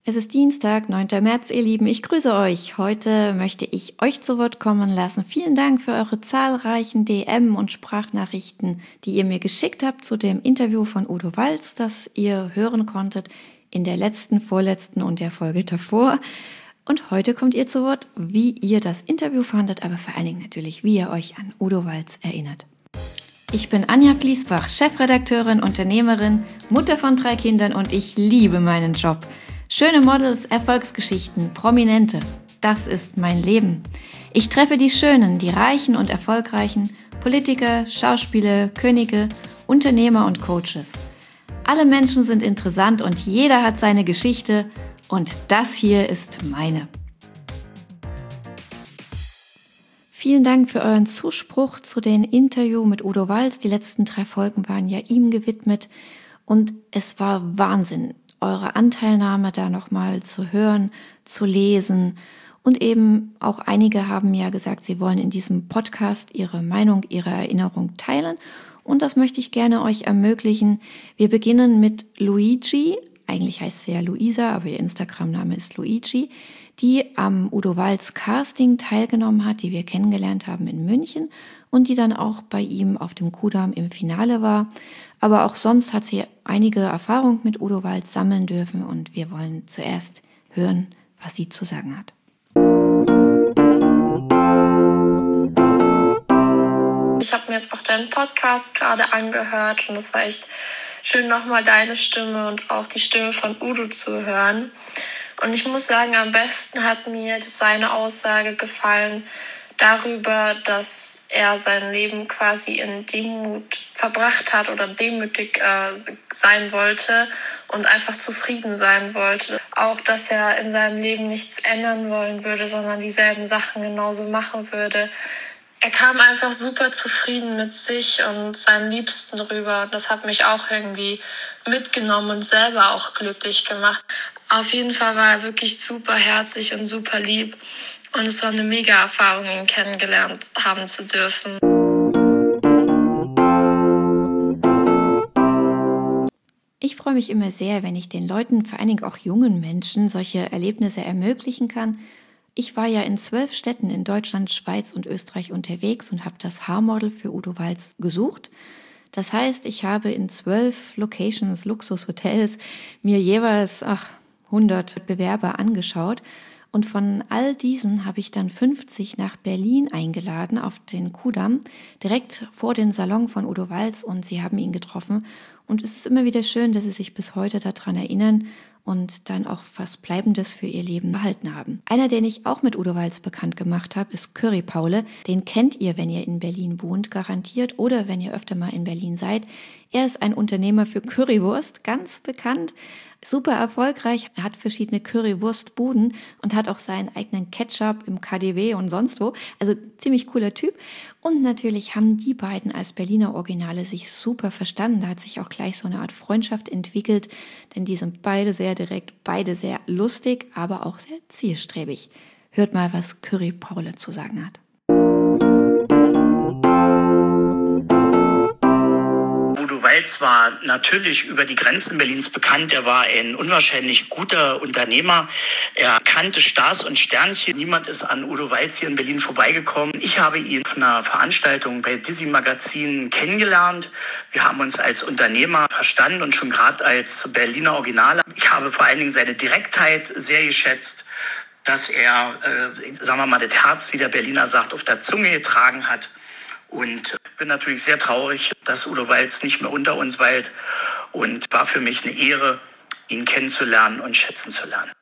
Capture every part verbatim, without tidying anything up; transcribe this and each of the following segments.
Es ist Dienstag, neunter März, ihr Lieben. Ich grüße euch. Heute möchte ich euch zu Wort kommen lassen. Vielen Dank für eure zahlreichen D M und Sprachnachrichten, die ihr mir geschickt habt zu dem Interview von Udo Walz, das ihr hören konntet in der letzten, vorletzten und der Folge davor. Und heute kommt ihr zu Wort, wie ihr das Interview fandet, aber vor allen Dingen natürlich, wie ihr euch an Udo Walz erinnert. Ich bin Anja Fließbach, Chefredakteurin, Unternehmerin, Mutter von drei Kindern und ich liebe meinen Job. Schöne Models, Erfolgsgeschichten, Prominente, das ist mein Leben. Ich treffe die Schönen, die Reichen und Erfolgreichen, Politiker, Schauspieler, Könige, Unternehmer und Coaches. Alle Menschen sind interessant und jeder hat seine Geschichte und das hier ist meine. Vielen Dank für euren Zuspruch zu dem Interview mit Udo Walz. Die letzten drei Folgen waren ja ihm gewidmet und es war Wahnsinn, eure Anteilnahme da nochmal zu hören, zu lesen. Und eben auch einige haben ja gesagt, sie wollen in diesem Podcast ihre Meinung, ihre Erinnerung teilen. Und das möchte ich gerne euch ermöglichen. Wir beginnen mit Luigi, eigentlich heißt sie ja Luisa, aber ihr Instagram-Name ist Luigi, die am Udo Walz Casting teilgenommen hat, die wir kennengelernt haben in München und die dann auch bei ihm auf dem Kudamm im Finale war. Aber auch sonst hat sie einige Erfahrungen mit Udo Walz sammeln dürfen und wir wollen zuerst hören, was sie zu sagen hat. Ich habe mir jetzt auch deinen Podcast gerade angehört und es war echt schön, nochmal deine Stimme und auch die Stimme von Udo zu hören. Und ich muss sagen, am besten hat mir seine Aussage gefallen darüber, dass er sein Leben quasi in Demut verbracht hat oder demütig äh, sein wollte und einfach zufrieden sein wollte. Auch, dass er in seinem Leben nichts ändern wollen würde, sondern dieselben Sachen genauso machen würde. Er kam einfach super zufrieden mit sich und seinen Liebsten rüber. Und das hat mich auch irgendwie mitgenommen und selber auch glücklich gemacht. Auf jeden Fall war er wirklich super herzlich und super lieb. Und es war eine mega Erfahrung, ihn kennengelernt haben zu dürfen. Ich freue mich immer sehr, wenn ich den Leuten, vor allen Dingen auch jungen Menschen, solche Erlebnisse ermöglichen kann. Ich war ja in zwölf Städten in Deutschland, Schweiz und Österreich unterwegs und habe das Haarmodel für Udo Walz gesucht. Das heißt, ich habe in zwölf Locations, Luxushotels, mir jeweils ach, hundert Bewerber angeschaut. Und von all diesen habe ich dann fünfzig nach Berlin eingeladen auf den Kudamm, direkt vor den Salon von Udo Walz und sie haben ihn getroffen. Und es ist immer wieder schön, dass sie sich bis heute daran erinnern und dann auch was Bleibendes für ihr Leben behalten haben. Einer, den ich auch mit Udo Walz bekannt gemacht habe, ist Curry Paule. Den kennt ihr, wenn ihr in Berlin wohnt, garantiert oder wenn ihr öfter mal in Berlin seid. Er ist ein Unternehmer für Currywurst, ganz bekannt, super erfolgreich. Er hat verschiedene Currywurstbuden und hat auch seinen eigenen Ketchup im K D W und sonst wo. Also ziemlich cooler Typ. Und natürlich haben die beiden als Berliner Originale sich super verstanden. Da hat sich auch gleich so eine Art Freundschaft entwickelt, denn die sind beide sehr direkt, beide sehr lustig, aber auch sehr zielstrebig. Hört mal, was Curry Paule zu sagen hat. Udo Walz war natürlich über die Grenzen Berlins bekannt. Er war ein unwahrscheinlich guter Unternehmer. Er kannte Stars und Sternchen. Niemand ist an Udo Walz hier in Berlin vorbeigekommen. Ich habe ihn auf einer Veranstaltung bei Dizzy Magazin kennengelernt. Wir haben uns als Unternehmer verstanden und schon gerade als Berliner Originale. Ich habe vor allen Dingen seine Direktheit sehr geschätzt, dass er, äh, sagen wir mal, das Herz, wie der Berliner sagt, auf der Zunge getragen hat. Und ich bin natürlich sehr traurig, dass Udo Walz nicht mehr unter uns weilt und war für mich eine Ehre, ihn kennenzulernen und schätzen zu lernen.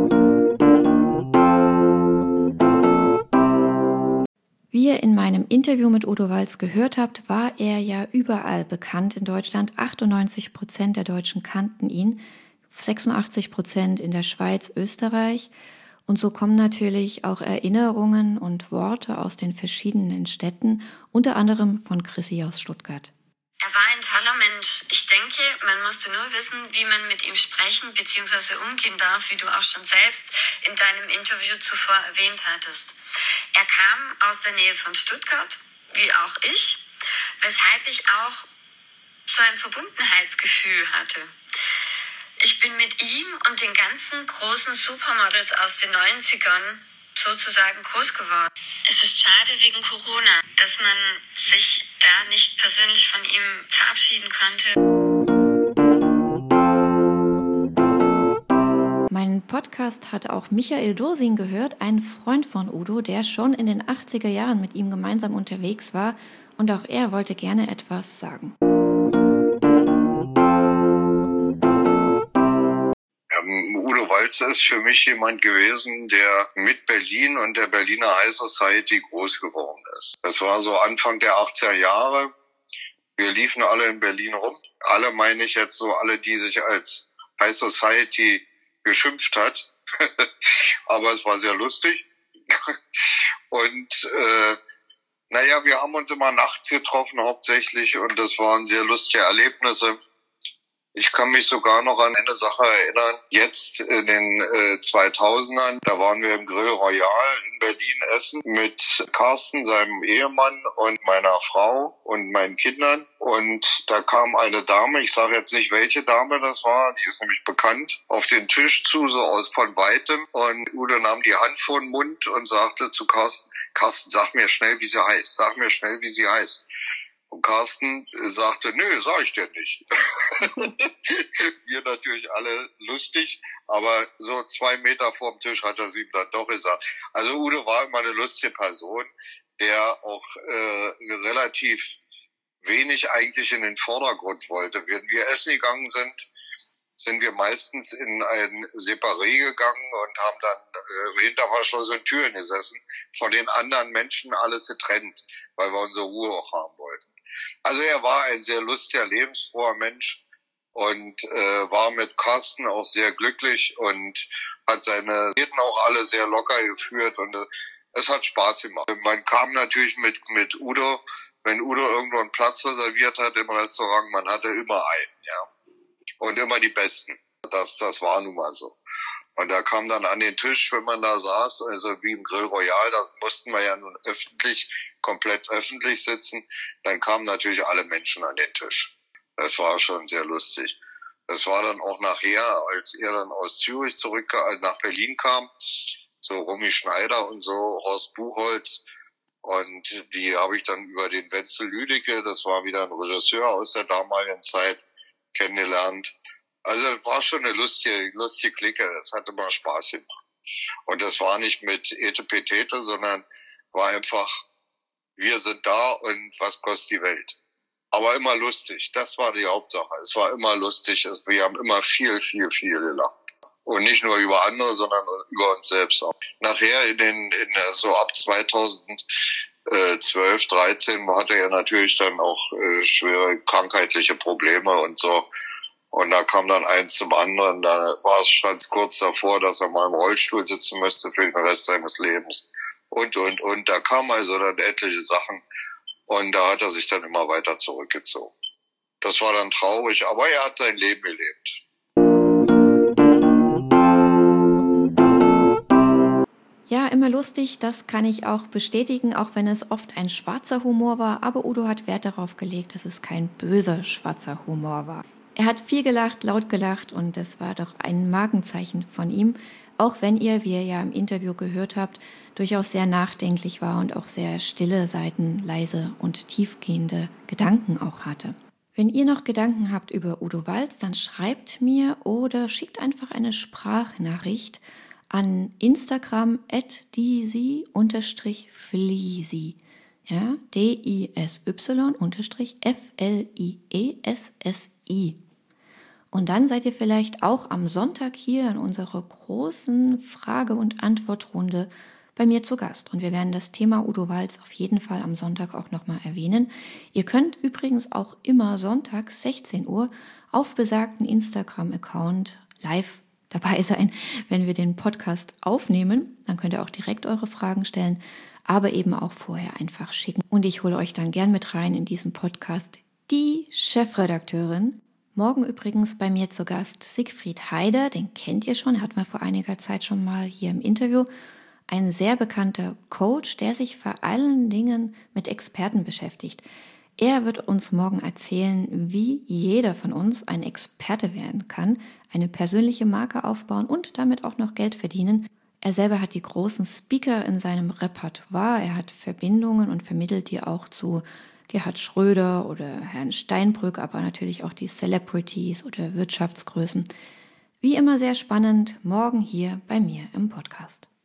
Wie ihr in meinem Interview mit Udo Walz gehört habt, war er ja überall bekannt in Deutschland. achtundneunzig Prozent der Deutschen kannten ihn, sechsundachtzig Prozent in der Schweiz, Österreich. Und so kommen natürlich auch Erinnerungen und Worte aus den verschiedenen Städten, unter anderem von Chrissy aus Stuttgart. Er war ein toller Mensch. Ich denke, man musste nur wissen, wie man mit ihm sprechen bzw. umgehen darf, wie du auch schon selbst in deinem Interview zuvor erwähnt hattest. Er kam aus der Nähe von Stuttgart, wie auch ich, weshalb ich auch so ein Verbundenheitsgefühl hatte. Ich bin mit ihm und den ganzen großen Supermodels aus den neunzigern sozusagen groß geworden. Es ist schade wegen Corona, dass man sich da nicht persönlich von ihm verabschieden konnte. Meinen Podcast hat auch Michael Dursing gehört, ein Freund von Udo, der schon in den achtziger Jahren mit ihm gemeinsam unterwegs war, und auch er wollte gerne etwas sagen. Udo Walz ist für mich jemand gewesen, der mit Berlin und der Berliner High Society groß geworden ist. Das war so Anfang der achtziger Jahre. Wir liefen alle in Berlin rum. Alle meine ich jetzt so, alle, die sich als High Society geschimpft hat. Aber es war sehr lustig. Und äh, naja, wir haben uns immer nachts getroffen hauptsächlich und das waren sehr lustige Erlebnisse. Ich kann mich sogar noch an eine Sache erinnern. Jetzt in den äh, zweitausendern, da waren wir im Grill Royal in Berlin essen mit Carsten, seinem Ehemann, und meiner Frau und meinen Kindern. Und da kam eine Dame, ich sage jetzt nicht, welche Dame das war, die ist nämlich bekannt, auf den Tisch zu, so aus von Weitem. Und Udo nahm die Hand vor den Mund und sagte zu Carsten, Carsten, sag mir schnell, wie sie heißt. Sag mir schnell, wie sie heißt. Und Carsten sagte, nö, sag ich dir nicht. Wir natürlich alle lustig, aber so zwei Meter vorm Tisch hat er es ihm dann doch gesagt. Also Udo war immer eine lustige Person, der auch äh, relativ wenig eigentlich in den Vordergrund wollte. Wenn wir essen gegangen sind, sind wir meistens in ein Separé gegangen und haben dann äh, hinter verschlossenen Türen gesessen, von den anderen Menschen alles getrennt, weil wir unsere Ruhe auch haben wollten. Also er war ein sehr lustiger, lebensfroher Mensch und äh, war mit Carsten auch sehr glücklich und hat seine Reden auch alle sehr locker geführt und äh, es hat Spaß gemacht. Man kam natürlich mit mit Udo, wenn Udo irgendwo einen Platz reserviert hat im Restaurant, man hatte immer einen, ja. Und immer die Besten. Das, das war nun mal so. Und da kam dann an den Tisch, wenn man da saß, also wie im Grill Royal, da mussten wir ja nun öffentlich, komplett öffentlich sitzen, dann kamen natürlich alle Menschen an den Tisch. Das war schon sehr lustig. Das war dann auch nachher, als er dann aus Zürich zurück nach Berlin kam, so Romy Schneider und so, Horst Buchholz, und die habe ich dann über den Wenzel Lüdecke, das war wieder ein Regisseur aus der damaligen Zeit, kennengelernt. Also es war schon eine lustige, lustige Clique. Es hat immer Spaß gemacht. Und das war nicht mit Etepetete, sondern war einfach, wir sind da und was kostet die Welt. Aber immer lustig. Das war die Hauptsache. Es war immer lustig. Wir haben immer viel, viel, viel gelacht. Und nicht nur über andere, sondern über uns selbst auch. Nachher in den, in so ab zweitausendzwölf, dreizehn hatte er natürlich dann auch äh, schwere krankheitliche Probleme und so. Und da kam dann eins zum anderen. Da war es schon kurz davor, dass er mal im Rollstuhl sitzen müsste für den Rest seines Lebens. Und, und, und. Da kamen also dann etliche Sachen. Und da hat er sich dann immer weiter zurückgezogen. Das war dann traurig, aber er hat sein Leben gelebt. Ja, immer lustig, das kann ich auch bestätigen, auch wenn es oft ein schwarzer Humor war. Aber Udo hat Wert darauf gelegt, dass es kein böser schwarzer Humor war. Er hat viel gelacht, laut gelacht und das war doch ein Markenzeichen von ihm, auch wenn ihr, wie ihr ja im Interview gehört habt, durchaus sehr nachdenklich war und auch sehr stille Seiten, leise und tiefgehende Gedanken auch hatte. Wenn ihr noch Gedanken habt über Udo Walz, dann schreibt mir oder schickt einfach eine Sprachnachricht an Instagram at disy unterstrich fliesy. Ja, D I S Y unterstrich F L I E S S I. Und dann seid ihr vielleicht auch am Sonntag hier in unserer großen Frage- und Antwortrunde bei mir zu Gast. Und wir werden das Thema Udo Walz auf jeden Fall am Sonntag auch nochmal erwähnen. Ihr könnt übrigens auch immer sonntags sechzehn Uhr auf besagten Instagram-Account live dabei sein, wenn wir den Podcast aufnehmen. Dann könnt ihr auch direkt eure Fragen stellen, aber eben auch vorher einfach schicken. Und ich hole euch dann gern mit rein in diesen Podcast die Chefredakteurin. Morgen übrigens bei mir zu Gast Siegfried Heider, den kennt ihr schon, hatten wir vor einiger Zeit schon mal hier im Interview. Ein sehr bekannter Coach, der sich vor allen Dingen mit Experten beschäftigt. Er wird uns morgen erzählen, wie jeder von uns ein Experte werden kann, eine persönliche Marke aufbauen und damit auch noch Geld verdienen. Er selber hat die großen Speaker in seinem Repertoire, er hat Verbindungen und vermittelt die auch zu Gerhard Schröder oder Herrn Steinbrück, aber natürlich auch die Celebrities oder Wirtschaftsgrößen. Wie immer sehr spannend, morgen hier bei mir im Podcast.